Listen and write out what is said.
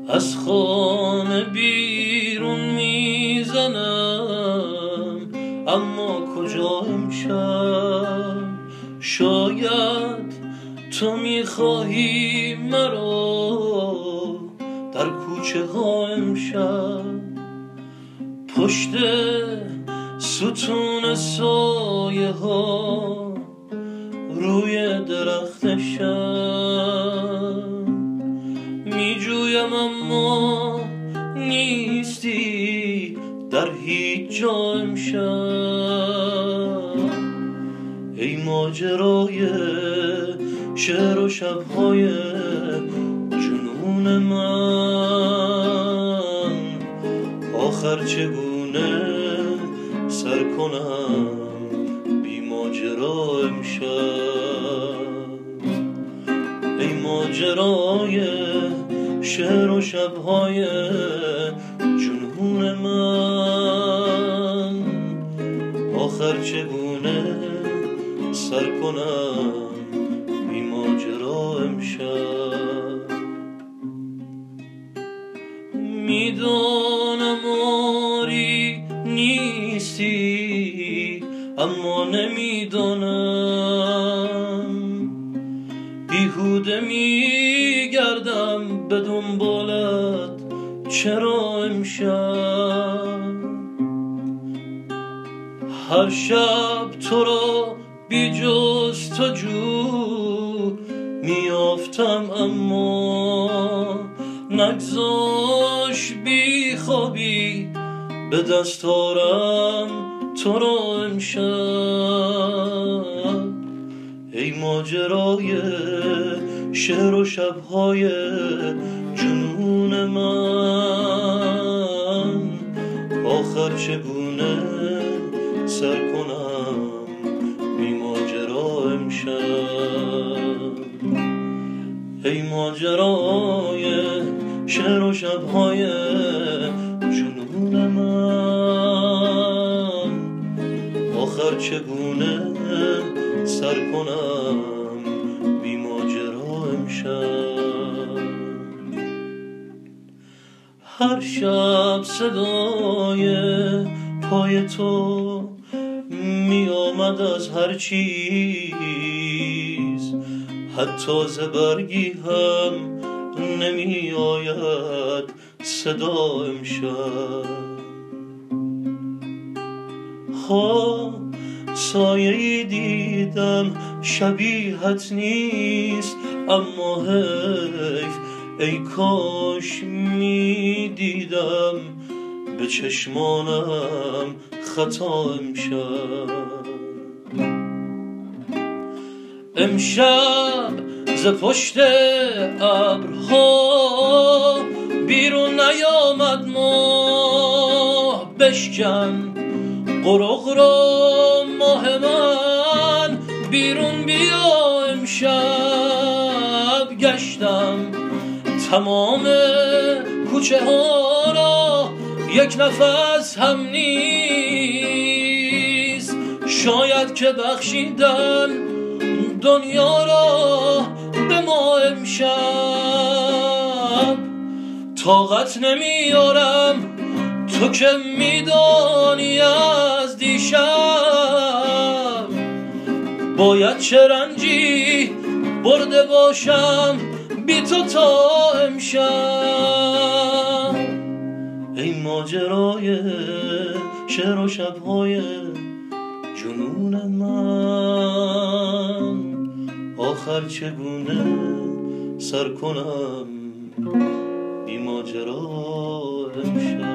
از خانه بیرون میزنم، اما کجا امشب؟ شاید تو میخواهی مرا در کوچه ها امشب، پشت ستون سایه ها روی درخت شب میجویم اما نیستی در هیچ جا امشب. ای ماجرای شعر و شبهای جنون من، آخر چگونه سر کنم بی ماجرا امشب؟ ای ماجرای شعر و شبهای جنون من، آخر چگونه سر کنم بی ماجرا امشب؟ میدانم آری نیستی، اما نمیدانم، بیهوده میگردم به دنبالت چرا امشب؟ هر شب تو را بی جستجو میافتم، اما نگذاش بی خوابی به دست آرم تو را امشب. ای ماجرای شعر و شبهای جنون من، آخر چگونه سر کنم بی ماجرا امشب؟ ای ماجرای شعر و شبهای جنون من، آخر چگونه سر کنم بی ماجرا امشب؟ هر شب صدای پای تو می آمد از هر چیز، حتی زبرگی هم نمی آید صدا امشب. ها سایه‌ای دیدم شبیهت نیست، اما حیف ای کاش می دیدم به چشمانم خطا امشب. امشب ز پشت ابرها بیرون نیامد ماه، بشکن قرق را ماه من بیرون بیا امشب. گشتم تمام کوچه ها را یک نفس هم نیست، شاید که بخشیدن دنیا را به ما امشب. طاقت نمیارم تو که میدانی از دیشب، باید چه رنجی برده باشم بی تو تا امشب. ای ماجرای شعر و شبهای جنون من، آخر چگونه سر کنم بی ماجرا امشب؟